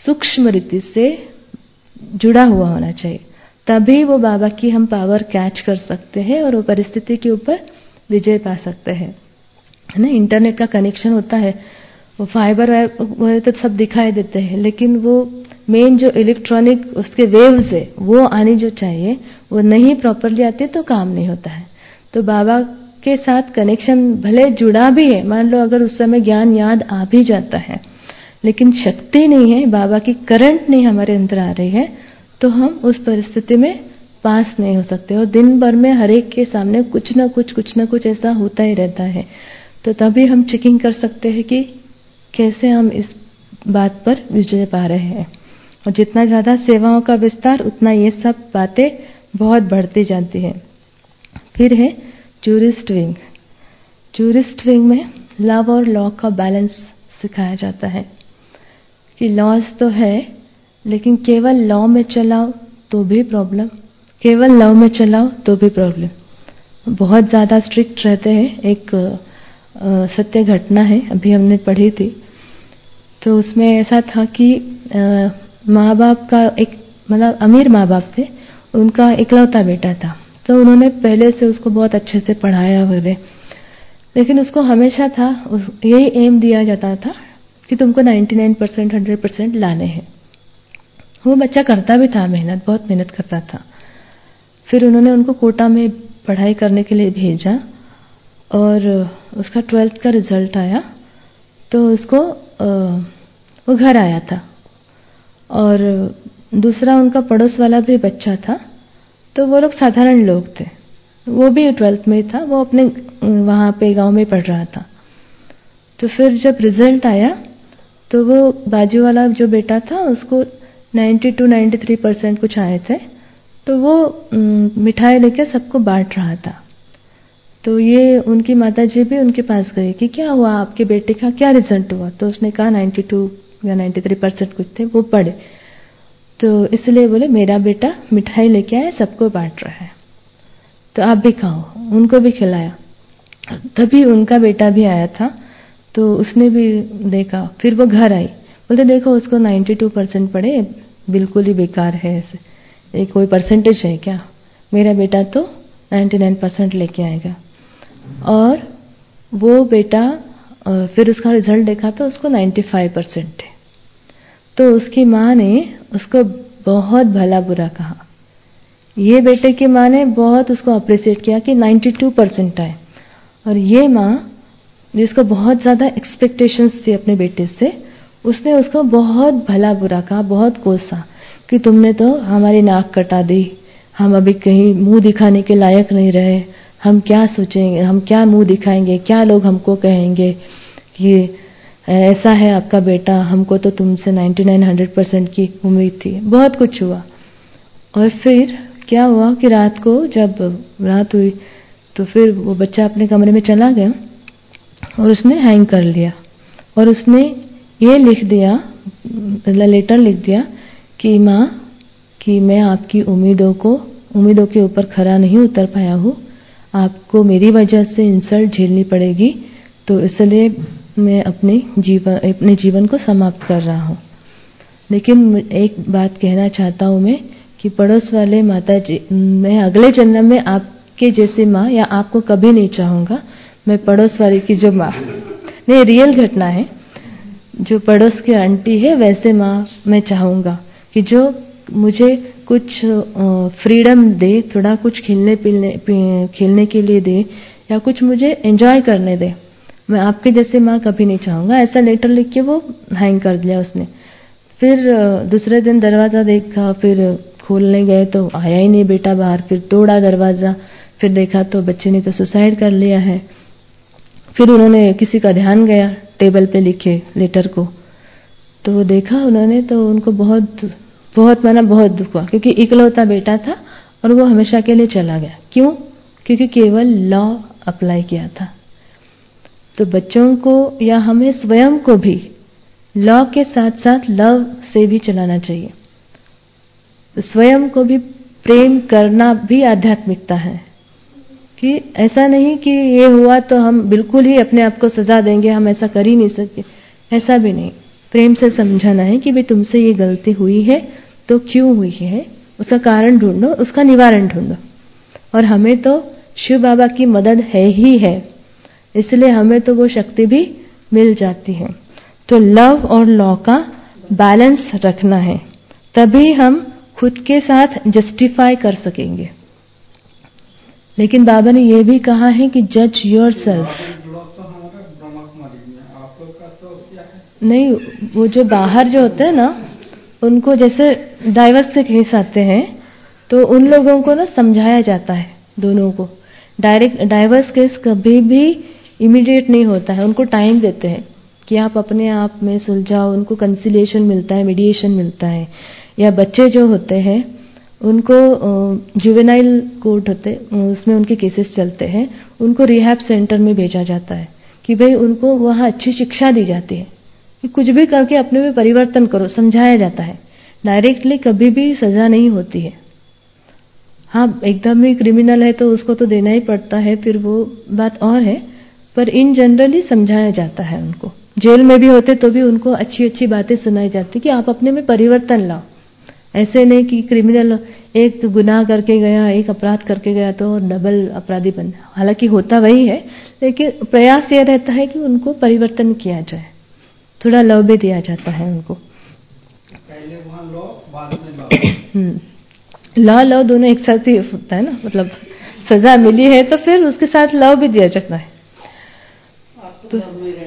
सूक्ष्म रीति से जुड़ा हुआ होना चाहिए, तभी वो बाबा की हम पावर कैच कर सकते हैं और वो परिस्थिति के ऊपर विजय पा सकते हैं, है ना। इंटरनेट का कनेक्शन होता है, वो फाइबर वाले तो सब दिखाई देते हैं, लेकिन वो मेन जो इलेक्ट्रॉनिक उसके वेव्स है वो आनी जो चाहिए वो नहीं प्रॉपरली आती तो काम नहीं होता है। तो बाबा के साथ कनेक्शन भले जुड़ा भी है, मान लो अगर उस समय ज्ञान याद आ भी जाता है, लेकिन शक्ति नहीं है, बाबा की करंट नहीं हमारे अंदर आ रही है, तो हम उस परिस्थिति में पास नहीं हो सकते। और दिन भर में हर एक के सामने कुछ ना कुछ ऐसा होता ही रहता है। तो तभी हम चेकिंग कर सकते हैं कि कैसे हम इस बात पर विजय पा रहे हैं। और जितना ज़्यादा सेवाओं का विस्तार, उतना ये सब बातें बहुत बढ़ती जाती है। फिर है जूरिस्ट विंग। जूरिस्ट विंग में लव और लॉ का बैलेंस सिखाया जाता है कि लॉज तो है, लेकिन केवल लॉ में चलाओ तो भी प्रॉब्लम, केवल लव में चलाओ तो भी प्रॉब्लम। बहुत ज़्यादा स्ट्रिक्ट रहते हैं। एक सत्य घटना है, अभी हमने पढ़ी थी, तो उसमें ऐसा था कि माँ बाप का एक, मतलब अमीर माँ बाप थे, उनका इकलौता बेटा था, तो उन्होंने पहले से उसको बहुत अच्छे से पढ़ाया वगैरह, लेकिन उसको हमेशा था यही एम दिया जाता था कि तुमको 99% 100% लाने हैं। वो बच्चा करता भी था मेहनत, बहुत मेहनत करता था। फिर उन्होंने उनको कोटा में पढ़ाई करने के लिए भेजा और उसका 12th का रिजल्ट आया, तो उसको वो घर आया था। और दूसरा उनका पड़ोस वाला भी बच्चा था, तो वो लोग साधारण लोग थे, वो भी 12th में था, वो अपने वहाँ पे गांव में पढ़ रहा था। तो फिर जब रिजल्ट आया तो वो बाजू वाला जो बेटा था उसको 92-93% कुछ आए थे, तो वो मिठाई लेके सबको बांट रहा था। तो ये उनकी माताजी भी उनके पास गई कि क्या हुआ, आपके बेटे का क्या रिजल्ट हुआ? तो उसने कहा 92 या 93% कुछ थे, वो पढ़े। तो इसलिए बोले मेरा बेटा मिठाई लेके आया, सबको बांट रहा है, तो आप भी खाओ। उनको भी खिलाया। तभी उनका बेटा भी आया था, तो उसने भी देखा। फिर वो घर आई, बोलते देखो उसको 92% पढ़े, बिल्कुल ही बेकार है, ऐसे ये कोई परसेंटेज है क्या? मेरा बेटा तो 99% लेके आएगा। और वो बेटा फिर उसका रिजल्ट देखा तो उसको 95% थे। तो उसकी माँ ने उसको बहुत भला बुरा कहा। ये बेटे की माँ ने बहुत उसको अप्रिशिएट किया कि 92% आए, और ये माँ जिसको बहुत ज़्यादा एक्सपेक्टेशंस थी अपने बेटे से, उसने उसको बहुत भला बुरा कहा, बहुत कोसा कि तुमने तो हमारी नाक कटा दी, हम अभी कहीं मुंह दिखाने के लायक नहीं रहे, हम क्या सोचेंगे, हम क्या मुंह दिखाएंगे, क्या लोग हमको कहेंगे कि ऐसा है आपका बेटा, हमको तो तुमसे 99-100% की उम्मीद थी। बहुत कुछ हुआ। और फिर क्या हुआ कि रात को जब रात हुई तो फिर वो बच्चा अपने कमरे में चला गया और उसने हैंग कर लिया, और उसने ये लिख दिया, मतलब लेटर लिख दिया कि माँ, कि मैं आपकी उम्मीदों के ऊपर खरा नहीं उतर पाया हूँ, आपको मेरी वजह से इंसल्ट झेलनी पड़ेगी, तो इसलिए मैं अपने जीवन को समाप्त कर रहा हूँ। लेकिन एक बात कहना चाहता हूँ मैं कि पड़ोस वाले माता जी, मैं अगले जन्म में आपके जैसी माँ या आपको कभी नहीं चाहूँगा। मैं पड़ोस वाले की जो माँ, नहीं रियल घटना है, जो पड़ोस की आंटी है वैसे माँ मैं चाहूँगा कि जो मुझे कुछ फ्रीडम दे, थोड़ा कुछ खेलने के लिए दे, या कुछ मुझे एंजॉय करने दे। मैं आपके जैसे माँ कभी नहीं चाहूँगा। ऐसा लेटर लिख के वो हैंग कर दिया उसने। फिर दूसरे दिन दरवाज़ा देखा, फिर खोलने गए तो आया ही नहीं बेटा बाहर। फिर तोड़ा दरवाज़ा, फिर देखा तो बच्चे ने तो सुसाइड कर लिया है। फिर उन्होंने किसी का ध्यान गया टेबल पे लिखे लेटर को, तो वो देखा उन्होंने, तो उनको बहुत दुख हुआ, क्योंकि इकलौता बेटा था और वो हमेशा के लिए चला गया। क्यों? क्योंकि केवल लॉ अप्लाई किया था। तो बच्चों को या हमें स्वयं को भी लॉ के साथ साथ लव से भी चलाना चाहिए। तो स्वयं को भी प्रेम करना भी आध्यात्मिकता है, कि ऐसा नहीं कि ये हुआ तो हम बिल्कुल ही अपने आप को सजा देंगे, हम ऐसा कर ही नहीं सकते, ऐसा भी नहीं। प्रेम से समझाना है कि भाई तुमसे ये गलती हुई है तो क्यों हुई है, उसका कारण ढूंढो, उसका निवारण ढूंढो। और हमें तो शिव बाबा की मदद है ही है, इसलिए हमें तो वो शक्ति भी मिल जाती है। तो लव और लॉ का बैलेंस रखना है, तभी हम खुद के साथ जस्टिफाई कर सकेंगे। लेकिन बाबा ने यह भी कहा है कि जज योर सेल्फ। नहीं, वो जो बाहर जो होते हैं ना, उनको जैसे डाइवर्स के केस आते हैं तो उन लोगों को ना समझाया जाता है, दोनों को। डायरेक्ट डाइवर्स केस कभी भी इमीडिएट नहीं होता है, उनको टाइम देते हैं कि आप अपने आप में सुलझाओ, उनको कंसिलिएशन मिलता है, मीडिएशन मिलता है। या बच्चे जो होते हैं उनको जुवेनाइल कोर्ट होते, उसमें उनके केसेस चलते हैं, उनको रिहैब सेंटर में भेजा जाता है कि भाई उनको वहाँ अच्छी शिक्षा दी जाती है कि कुछ भी करके अपने में परिवर्तन करो, समझाया जाता है। डायरेक्टली कभी भी सजा नहीं होती है। हाँ, एकदम ही क्रिमिनल है तो उसको तो देना ही पड़ता है, फिर वो बात और है, पर इन जनरली समझाया जाता है उनको। जेल में भी होते तो भी उनको अच्छी अच्छी बातें सुनाई जाती कि आप अपने में परिवर्तन लाओ। ऐसे नहीं कि क्रिमिनल एक गुनाह करके गया, एक अपराध करके गया तो डबल अपराधी बन, हालांकि होता वही है, लेकिन प्रयास यह रहता है कि उनको परिवर्तन किया जाए, थोड़ा लव भी दिया जाता है उनको। पहले वहां लॉ, बाद में लॉ लव दोनों एक साथ ही होता है ना, मतलब सजा मिली है तो फिर उसके साथ लव भी दिया जाता है। तो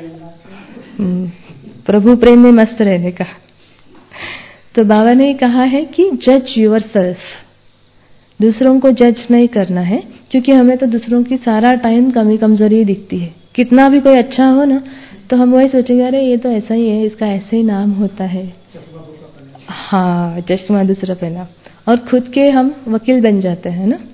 प्रभु प्रेम में मस्त रहने का। तो बाबा ने कहा है कि जज योर सेल्फ, दूसरों को जज नहीं करना है, क्योंकि हमें तो दूसरों की सारा टाइम कमी कमजोरी दिखती है। कितना भी कोई अच्छा हो ना तो हम वही सोचेंगे अरे ये तो ऐसा ही है, इसका ऐसे ही नाम होता है। हाँ, चश्मा दूसरा पहना, और खुद के हम वकील बन जाते हैं ना।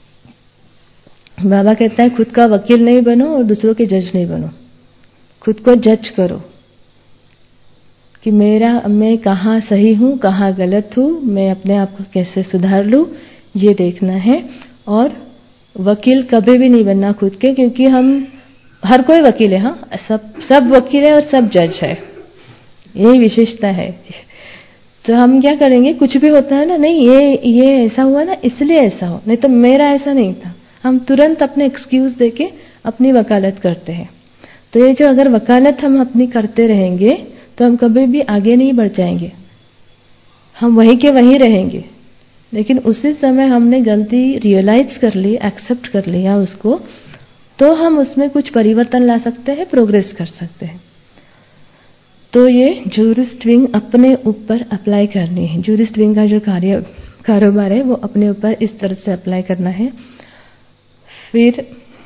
बाबा कहता है खुद का वकील नहीं बनो और दूसरों के जज नहीं बनो, खुद को जज करो कि मैं कहाँ सही हूँ, कहाँ गलत हूँ, मैं अपने आप को कैसे सुधार लूँ, ये देखना है। और वकील कभी भी नहीं बनना खुद के, क्योंकि हम हर कोई वकील है। हाँ, सब वकील है और सब जज है, यही विशेषता है। तो हम क्या करेंगे, कुछ भी होता है ना, नहीं ये ऐसा हुआ ना इसलिए ऐसा हो, नहीं तो मेरा ऐसा नहीं था, हम तुरंत अपने एक्सक्यूज देके अपनी वकालत करते हैं। तो ये जो अगर वकालत हम अपनी करते रहेंगे तो हम कभी भी आगे नहीं बढ़ जाएंगे, हम वहीं के वहीं रहेंगे। लेकिन उसी समय हमने गलती रियलाइज कर ली, एक्सेप्ट कर लिया उसको, तो हम उसमें कुछ परिवर्तन ला सकते हैं, प्रोग्रेस कर सकते हैं। तो ये जूरिस्ट विंग अपने ऊपर अप्लाई करनी है। जूरिस्ट विंग का जो कारोबार है वो अपने ऊपर इस तरह से अप्लाई करना है। फिर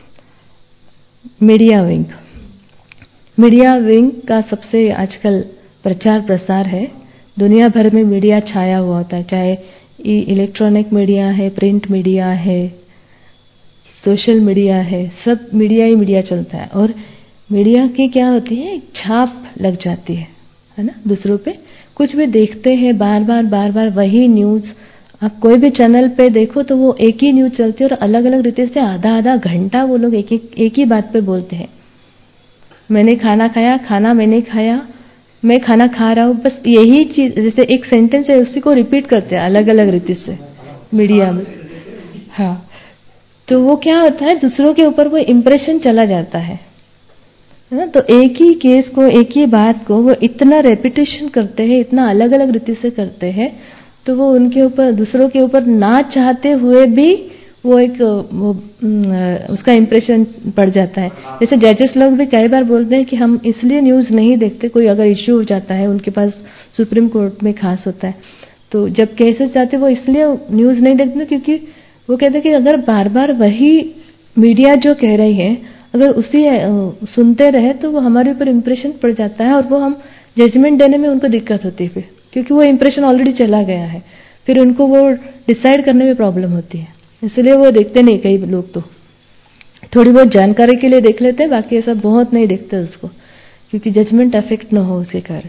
मीडिया विंग, मीडिया विंग का सबसे आजकल प्रचार प्रसार है। दुनिया भर में मीडिया छाया हुआ होता है, चाहे इलेक्ट्रॉनिक मीडिया है, प्रिंट मीडिया है, सोशल मीडिया है, सब मीडिया ही मीडिया चलता है। और मीडिया की क्या होती है, एक छाप लग जाती है ना दूसरों पे। कुछ भी देखते हैं बार बार वही न्यूज, आप कोई भी चैनल पे देखो तो वो एक ही न्यूज चलती है और अलग अलग रीति से आधा घंटा वो लोग एक ही बात पे बोलते हैं। मैंने खाना खाया, खाना मैंने खाया, मैं खाना खा रहा हूँ, बस यही चीज, जैसे एक सेंटेंस है उसी को रिपीट करते हैं अलग अलग रीति से मीडिया में। हाँ, तो वो क्या होता है, दूसरों के ऊपर वो इम्प्रेशन चला जाता है ना। तो एक ही केस को, एक ही बात को वो इतना रेपिटेशन करते हैं, इतना अलग अलग रीति से करते हैं, तो वो उनके ऊपर, दूसरों के ऊपर ना चाहते हुए भी वो उसका इम्प्रेशन पड़ जाता है। जैसे जजेस लोग भी कई बार बोलते हैं कि हम इसलिए न्यूज़ नहीं देखते, कोई अगर इश्यू हो जाता है उनके पास, सुप्रीम कोर्ट में खास होता है, तो जब केसेस जाते हैं वो इसलिए न्यूज़ नहीं देखते क्योंकि वो कहते हैं कि अगर बार बार वही मीडिया जो कह रही है, अगर उसी सुनते रहे तो वो हमारे ऊपर इम्प्रेशन पड़ जाता है और वो हम जजमेंट देने में उनको दिक्कत होती है, फिर क्योंकि वो इम्प्रेशन ऑलरेडी चला गया है, फिर उनको वो डिसाइड करने में प्रॉब्लम होती है। इसलिए वो देखते नहीं, कई लोग तो थोड़ी बहुत जानकारी के लिए देख लेते हैं, बाकी ऐसा बहुत नहीं देखते उसको, क्योंकि जजमेंट अफेक्ट ना हो उसके कारण।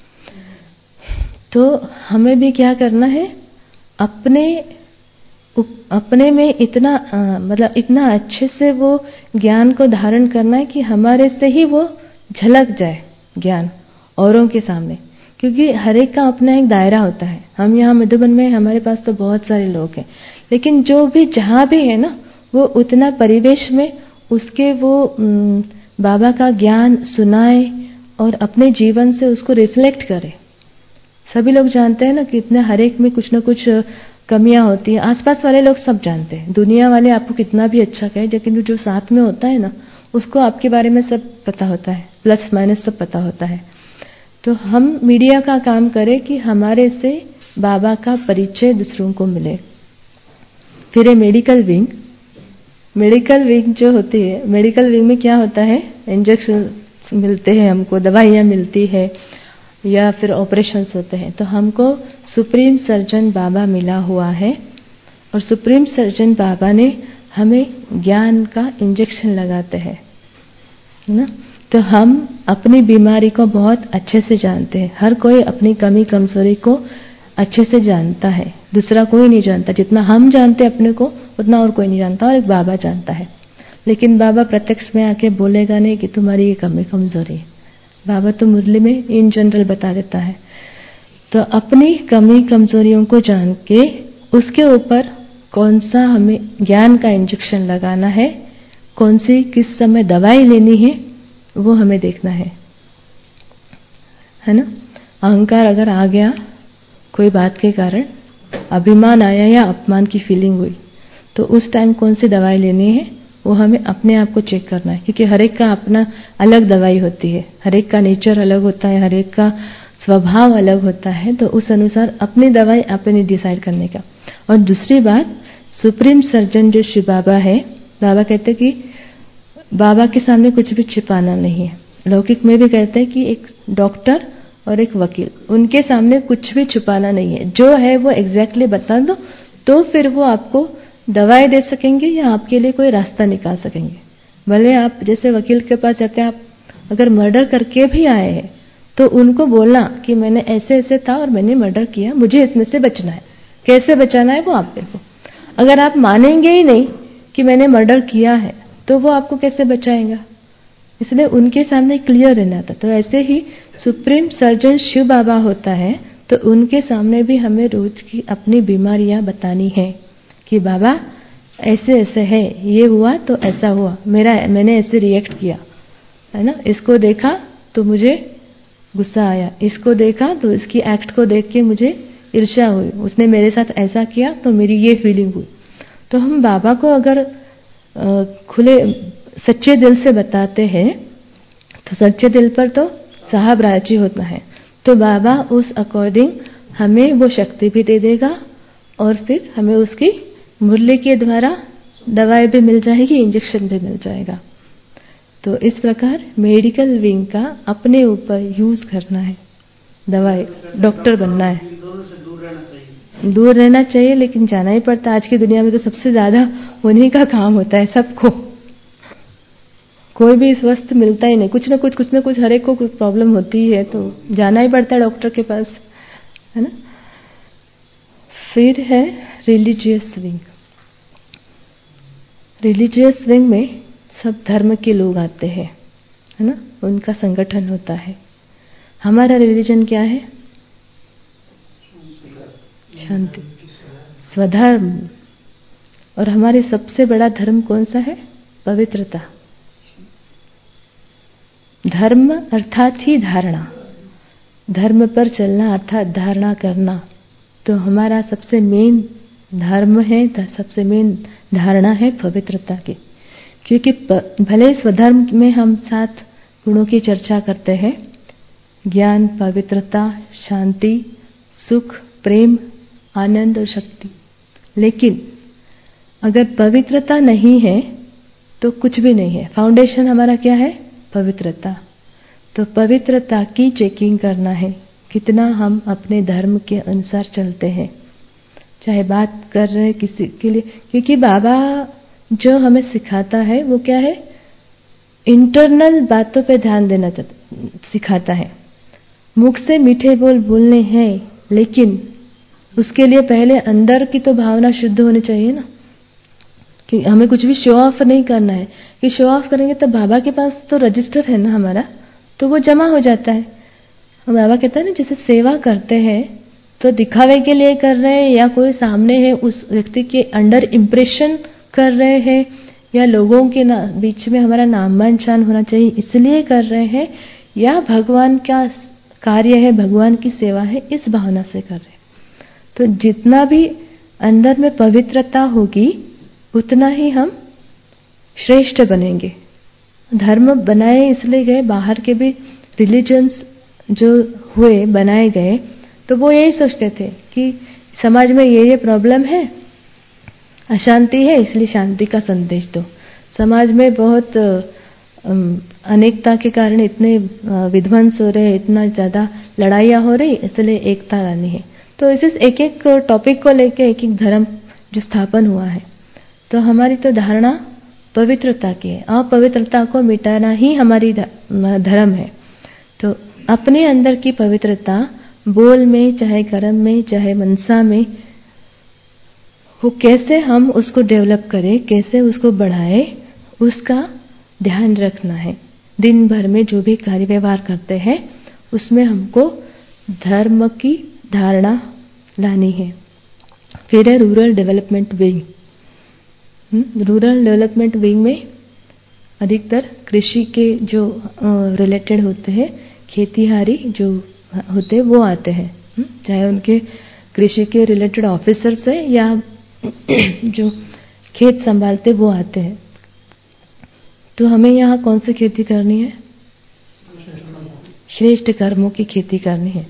तो हमें भी क्या करना है, अपने में इतना मतलब इतना अच्छे से वो ज्ञान को धारण करना है कि हमारे से ही वो झलक जाए ज्ञान औरों के सामने। क्योंकि हर एक का अपना एक दायरा होता है। हम यहाँ मधुबन में हमारे पास तो बहुत सारे लोग हैं, लेकिन जो भी जहाँ भी है ना, वो उतना परिवेश में उसके वो बाबा का ज्ञान सुनाए और अपने जीवन से उसको रिफ्लेक्ट करे। सभी लोग जानते हैं ना कि इतने हर एक में कुछ ना कुछ कमियां होती है। आसपास वाले लोग सब जानते हैं, दुनिया वाले आपको कितना भी अच्छा कहे, लेकिन जो साथ में होता है ना, उसको आपके बारे में सब पता होता है, प्लस माइनस सब पता होता है। तो हम मीडिया का काम करें कि हमारे से बाबा का परिचय दूसरों को मिले। फिर है मेडिकल विंग। मेडिकल विंग जो होती है, मेडिकल विंग में क्या होता है, इंजेक्शन मिलते हैं हमको, दवाइयाँ मिलती है या फिर ऑपरेशंस होते हैं। तो हमको सुप्रीम सर्जन बाबा मिला हुआ है और सुप्रीम सर्जन बाबा ने हमें ज्ञान का इंजेक्शन लगाते हैं ना। तो हम अपनी बीमारी को बहुत अच्छे से जानते हैं। हर कोई अपनी कमी कमजोरी को अच्छे से जानता है, दूसरा कोई नहीं जानता। जितना हम जानते अपने को उतना और कोई नहीं जानता, और एक बाबा जानता है। लेकिन बाबा प्रत्यक्ष में आके बोलेगा नहीं कि तुम्हारी ये कमी कमजोरी है। बाबा तो मुरली में इन जनरल बता देता है। तो अपनी कमी कमजोरियों को जान के उसके ऊपर कौन सा हमें ज्ञान का इंजेक्शन लगाना है, कौन सी किस समय दवाई लेनी है, वो हमें देखना है ना। अहंकार अगर आ गया कोई बात के कारण, अभिमान आया या अपमान की फीलिंग हुई, तो उस टाइम कौन सी दवाई लेनी है वो हमें अपने आप को चेक करना है। क्योंकि हर एक का अपना अलग दवाई होती है, हर एक का नेचर अलग होता है, हर एक का स्वभाव अलग होता है। तो उस अनुसार अपनी दवाई आपने डिसाइड करने का। और दूसरी बात, सुप्रीम सर्जन जो शिव बाबा है, बाबा कहते कि बाबा के सामने कुछ भी छिपाना नहीं है। लौकिक में भी कहते हैं कि एक डॉक्टर और एक वकील, उनके सामने कुछ भी छुपाना नहीं है। जो है वो एग्जैक्टली बता दो, तो फिर वो आपको दवाई दे सकेंगे या आपके लिए कोई रास्ता निकाल सकेंगे। भले आप जैसे वकील के पास जाते हैं, आप अगर मर्डर करके भी आए हैं तो उनको बोलना कि मैंने ऐसे ऐसे था और मैंने मर्डर किया, मुझे इसमें से बचना है। कैसे बचाना है वो आप देखो। अगर आप मानेंगे ही नहीं कि मैंने मर्डर किया है तो वो आपको कैसे बचाएगा। इसलिए उनके सामने क्लियर रहना था। तो ऐसे ही सुप्रीम सर्जन शिव बाबा होता है, तो उनके सामने भी हमें रोज की अपनी बीमारियां बतानी है कि बाबा ऐसे ऐसे है, ये हुआ तो ऐसा हुआ, मैंने ऐसे रिएक्ट किया है ना। इसको देखा तो मुझे गुस्सा आया, इसको देखा तो इसकी एक्ट को देख के मुझे ईर्ष्या हुई, उसने मेरे साथ ऐसा किया तो मेरी ये फीलिंग हुई। तो हम बाबा को अगर खुले सच्चे दिल से बताते हैं तो सच्चे दिल पर तो साहब राजी होता है। तो बाबा उस अकॉर्डिंग हमें वो शक्ति भी दे देगा और फिर हमें उसकी मुरली के द्वारा दवाई भी मिल जाएगी, इंजेक्शन भी मिल जाएगा। तो इस प्रकार मेडिकल विंग का अपने ऊपर यूज करना है, दवाई डॉक्टर बनना है। दूर रहना चाहिए, लेकिन जाना ही पड़ता है। आज की दुनिया में तो सबसे ज्यादा उन्हीं का काम होता है सबको। कोई भी स्वस्थ मिलता ही नहीं, कुछ ना कुछ हर एक को कुछ प्रॉब्लम होती है, तो जाना ही पड़ता है डॉक्टर के पास, है ना। फिर है रिलीजियस विंग। रिलीजियस विंग में सब धर्म के लोग आते हैं, है ना, उनका संगठन होता है। हमारा रिलीजन क्या है? शांति, स्वधर्म। और हमारे सबसे बड़ा धर्म कौन सा है? पवित्रता। धर्म अर्थात ही धारणा, धर्म पर चलना अर्थात धारणा करना। तो हमारा सबसे मेन धर्म है, सबसे मेन धारणा है पवित्रता की। क्योंकि भले स्वधर्म में हम 7 गुणों की चर्चा करते हैं, ज्ञान, पवित्रता, शांति, सुख, प्रेम, आनंद और शक्ति, लेकिन अगर पवित्रता नहीं है तो कुछ भी नहीं है। फाउंडेशन हमारा क्या है? पवित्रता। तो पवित्रता की चेकिंग करना है, कितना हम अपने धर्म के अनुसार चलते हैं। चाहे बात कर रहे हैं किसी के लिए, क्योंकि बाबा जो हमें सिखाता है वो क्या है? इंटरनल बातों पे ध्यान देना सिखाता है। मुख से मीठे बोल बोलने हैं, लेकिन उसके लिए पहले अंदर की तो भावना शुद्ध होनी चाहिए ना। कि हमें कुछ भी शो ऑफ नहीं करना है, कि शो ऑफ करेंगे तो बाबा के पास तो रजिस्टर है ना हमारा, तो वो जमा हो जाता है। बाबा कहता है ना, जैसे सेवा करते हैं तो दिखावे के लिए कर रहे हैं, या कोई सामने है उस व्यक्ति के अंडर इम्प्रेशन कर रहे हैं, या लोगों के बीच में हमारा नाम पहचान होना चाहिए इसलिए कर रहे हैं, या भगवान का कार्य है, भगवान की सेवा है, इस भावना से कर रहे हैं। तो जितना भी अंदर में पवित्रता होगी उतना ही हम श्रेष्ठ बनेंगे। धर्म बनाए इसलिए गए, बाहर के भी रिलीजन्स जो हुए बनाए गए, तो वो यही सोचते थे कि समाज में ये प्रॉब्लम है, अशांति है, इसलिए शांति का संदेश दो। समाज में बहुत अनेकता के कारण इतने विध्वंस हो रहे हैं, इतना ज़्यादा लड़ाइयाँ हो रही, इसलिए एकता लानी है। तो इस एक एक टॉपिक को लेके एक एक धर्म जो स्थापन हुआ है। तो हमारी तो धारणा पवित्रता की है, अपवित्रता को मिटाना ही हमारी धर्म है। तो अपने अंदर की पवित्रता बोल में, चाहे कर्म में, चाहे मनसा में, वो कैसे हम उसको डेवलप करें, कैसे उसको बढ़ाएं, उसका ध्यान रखना है। दिन भर में जो भी कार्य व्यवहार करते हैं उसमें हमको धर्म की धारणा लानी है। फिर है rural development wing. Rural development wing में अधिकतर कृषि के जो रिलेटेड होते हैं, खेतीहारी जो होते हैं वो आते हैं, चाहे उनके कृषि के रिलेटेड ऑफिसर्स है या जो खेत संभालते वो आते हैं। तो हमें यहाँ कौन सी खेती करनी है? श्रेष्ठ कर्मों की खेती करनी है।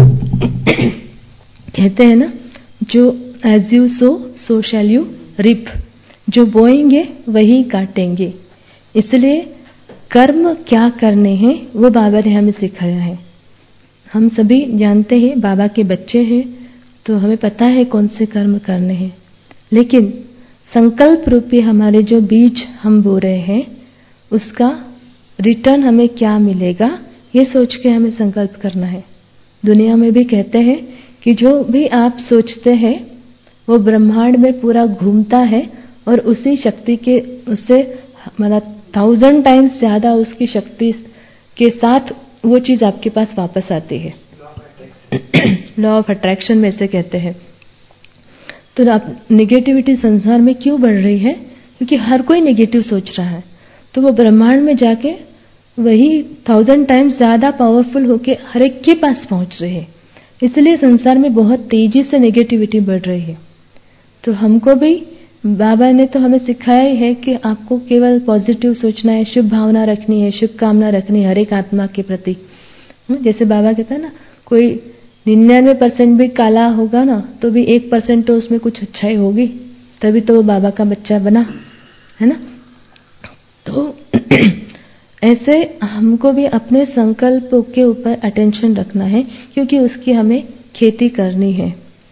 कहते हैं ना, जो as you sow so shall you reap, जो बोएंगे वही काटेंगे। इसलिए कर्म क्या करने हैं वो बाबा ने हमें सिखाया है। हम सभी जानते हैं, बाबा के बच्चे हैं तो हमें पता है कौन से कर्म करने हैं, लेकिन संकल्प रूपी हमारे जो बीज हम बो रहे हैं उसका रिटर्न हमें क्या मिलेगा, ये सोच के हमें संकल्प करना है। दुनिया में भी कहते हैं कि जो भी आप सोचते हैं वो ब्रह्मांड में पूरा घूमता है और उसी शक्ति के, उससे हमारा 1000 टाइम्स ज्यादा उसकी शक्ति के साथ वो चीज आपके पास वापस आती है। लॉ ऑफ अट्रैक्शन में से कहते हैं। तो आप निगेटिविटी संसार में क्यों बढ़ रही है? क्योंकि हर कोई निगेटिव सोच रहा है, तो वो ब्रह्मांड में जाके वही 1000 टाइम्स ज्यादा पावरफुल होके हर एक के पास पहुंच रहे हैं। इसलिए संसार में बहुत तेजी से नेगेटिविटी बढ़ रही है। तो हमको भी बाबा ने तो हमें सिखाया ही है कि आपको केवल पॉजिटिव सोचना है, शुभ भावना रखनी है, शुभ कामना रखनी है हर एक आत्मा के प्रति। जैसे बाबा कहता है ना, कोई 99% भी काला होगा ना तो भी 1% तो उसमें कुछ अच्छाई होगी, तभी तो वो बाबा का बच्चा बना, है ना। तो ऐसे हमको भी अपने संकल्पों के ऊपर अटेंशन रखना है, क्योंकि उसकी हमें खेती करनी है।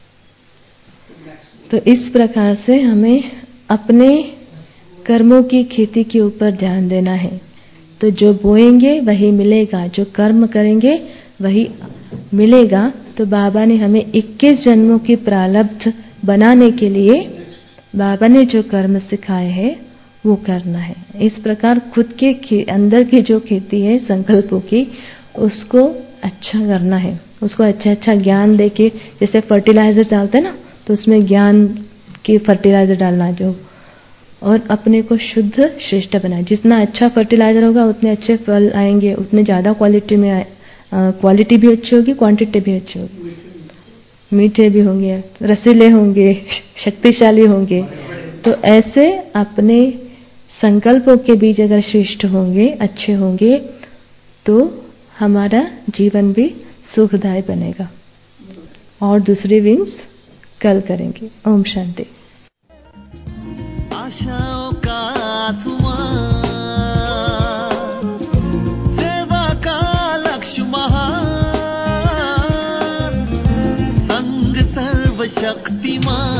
तो इस प्रकार से हमें अपने कर्मों की खेती के ऊपर ध्यान देना है। तो जो बोएंगे वही मिलेगा, जो कर्म करेंगे वही मिलेगा। तो बाबा ने हमें 21 जन्मों की प्रारब्ध बनाने के लिए बाबा ने जो कर्म सिखाए हैं वो करना है। इस प्रकार खुद के अंदर की जो खेती है संकल्पों की, उसको अच्छा करना है, उसको अच्छा अच्छा ज्ञान देके, जैसे फर्टिलाइजर डालते हैं ना, तो उसमें ज्ञान की फर्टिलाइजर डालना जो, और अपने को शुद्ध श्रेष्ठ बनाए। जितना अच्छा फर्टिलाइजर होगा उतने अच्छे फल आएंगे, उतने ज़्यादा क्वालिटी में क्वालिटी भी अच्छी होगी, क्वांटिटी भी अच्छी होगी, मीठे भी होंगे, रसीले होंगे, शक्तिशाली होंगे। तो ऐसे अपने संकल्पों के बीज अगर श्रेष्ठ होंगे, अच्छे होंगे, तो हमारा जीवन भी सुखदायी बनेगा। और दूसरी विंग्स कल करेंगे। ओम शांति। आशाओं का आसमां, सेवा का लक्ष्य महान, संग सर्वशक्तिमान।